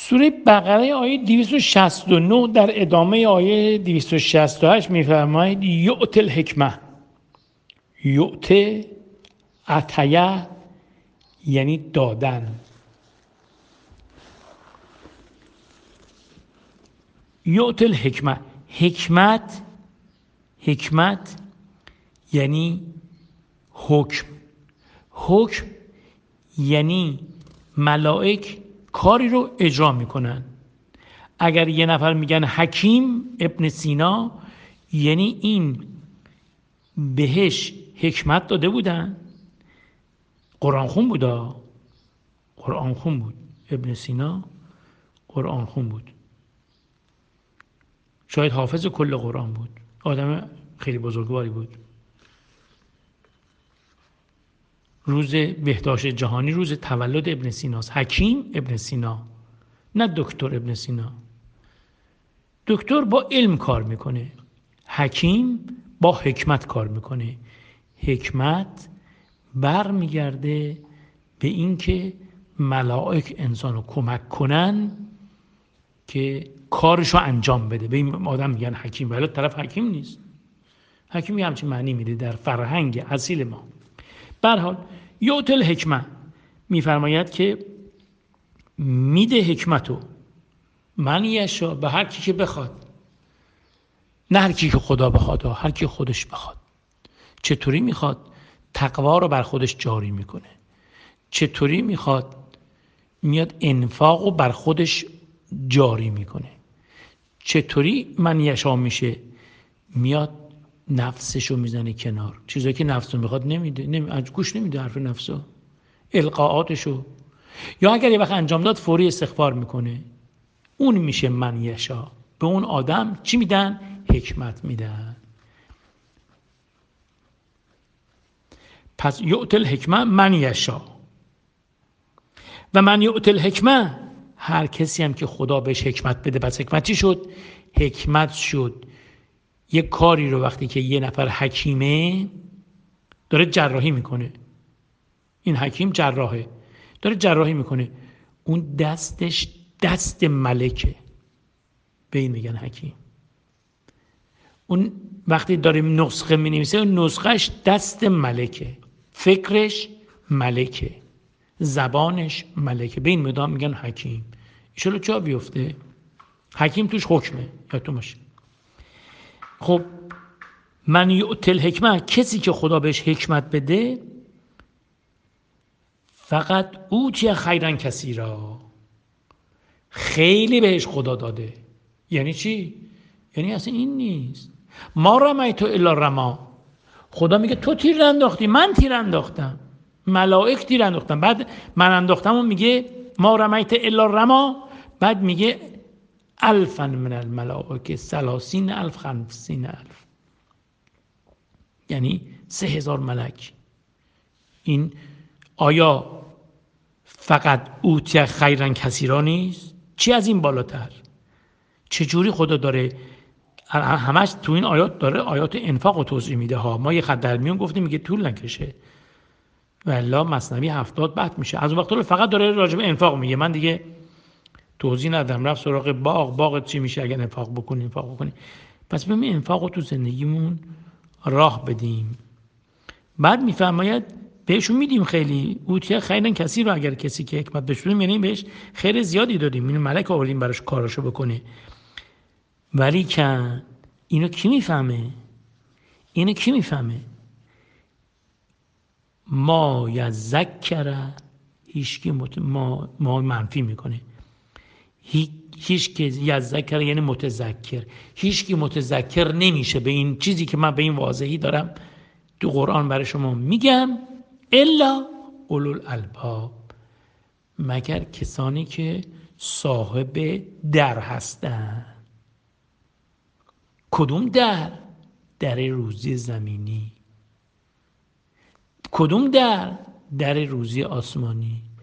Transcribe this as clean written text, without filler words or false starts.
سوره بقره آیه 269 در ادامه آیه 268 می‌فرماید یؤت الحکمه. یؤت عطیه یعنی دادن. یؤت الحکمه، حکمت یعنی حکم. حکم یعنی ملائک کاری رو اجرا میکنن. اگر یه نفر میگن حکیم ابن سینا، یعنی این بهش حکمت داده بودن. قرآن خون بود. ابن سینا قرآن خون بود. شاید حافظ کل قرآن بود. آدم خیلی بزرگواری بود. روز بهداشت جهانی روز تولد ابن سیناست. حکیم ابن سینا، نه دکتر ابن سینا. دکتر با علم کار میکنه، حکیم با حکمت کار میکنه. حکمت برمیگرده به این که ملائک انسانو کمک کنن که کارشو انجام بده. به این آدم میگن حکیم، ولی طرف حکیم نیست. حکیم یه همچین معنی میده در فرهنگ اصیل ما. به هر حال یؤت الحکمه میفرماید که میده حکمتو من یشا به هر کی که بخواد، نه هر کی که خدا بخواد، هر کی خودش بخواد. چطوری میخواد؟ تقوا رو بر خودش جاری میکنه. چطوری میخواد؟ میاد انفاق رو بر خودش جاری میکنه. چطوری من یشا میشه؟ میاد نفسشو میزنه کنار. چیزایی که نفسو میخواد نمیده، گوش نمیده حرف نفسو، القاءاتشو. یا اگر یه وقت انجام داد فوری استغفار میکنه. اون میشه من یشا. به اون آدم چی میدن؟ حکمت میدن. پس یؤت الحکمه من یشا. و من یؤت الحکمه، هر کسی هم که خدا بهش حکمت بده. پس حکمت چی شد؟ حکمت شد یه کاری رو وقتی که یه نفر حکیمه داره جراحی میکنه، این حکیم جراحه، داره جراحی میکنه، اون دستش دست ملکه، به این میگن حکیم. اون وقتی داره نسخه مینویسه، اون نسخهش دست ملکه، فکرش ملکه، زبانش ملکه، به این مدام میگن حکیم. ایشالا جا بیفته حکیم توش حکمه، یادتون باشه. خب من یؤت الحکمه، کسی که خدا بهش حکمت بده، فقط اوتی خیرا کثیرا، خیلی بهش خدا داده. یعنی چی؟ یعنی اصلا این نیست ما رمیت الا رما. خدا میگه تو تیر انداختی، من تیر انداختم، ملائک تیر انداختم. بعد من انداختم و میگه ما رمیت الا رما. بعد میگه الفا من الملائکه 30,000 50,000، یعنی 3,000 ملک. این آیا فقط اوتی خیرا کثیرا نیست؟ چی از این بالاتر؟ چجوری خدا داره همش تو این آیات داره آیات انفاق رو توضیح میده ها. ما یه خط در میون گفتیم میگه طول نکشه، والله مثنوی 70 بحث میشه. از اون وقت فقط داره راجع به انفاق میگه. من دیگه توضیح ندم، رفت سراغ باغ چی میشه اگر انفاق بکنیم. پس ببین انفاق رو تو زندگیمون راه بدیم. بعد میفرماید بهشون میدیم خیلی اوتیه خیرا کثیر رو. اگر کسی که حکمت بشونیم یعنی بهش خیر زیادی دادیم، اینو ملک آوردیم براش کاراشو بکنه. ولی که اینو کی میفهمه؟ ما یذکر، هیچکی ما منفی میکنه. هیچ که یذکر یعنی متذکر، هیچکی متذکر نمیشه به این چیزی که من به این واضحی دارم تو قرآن برای شما میگم، الا اولو الالباب، مگر کسانی که صاحب در هستن. کدوم در؟ در روزی زمینی. کدوم در؟ در روزی آسمانی.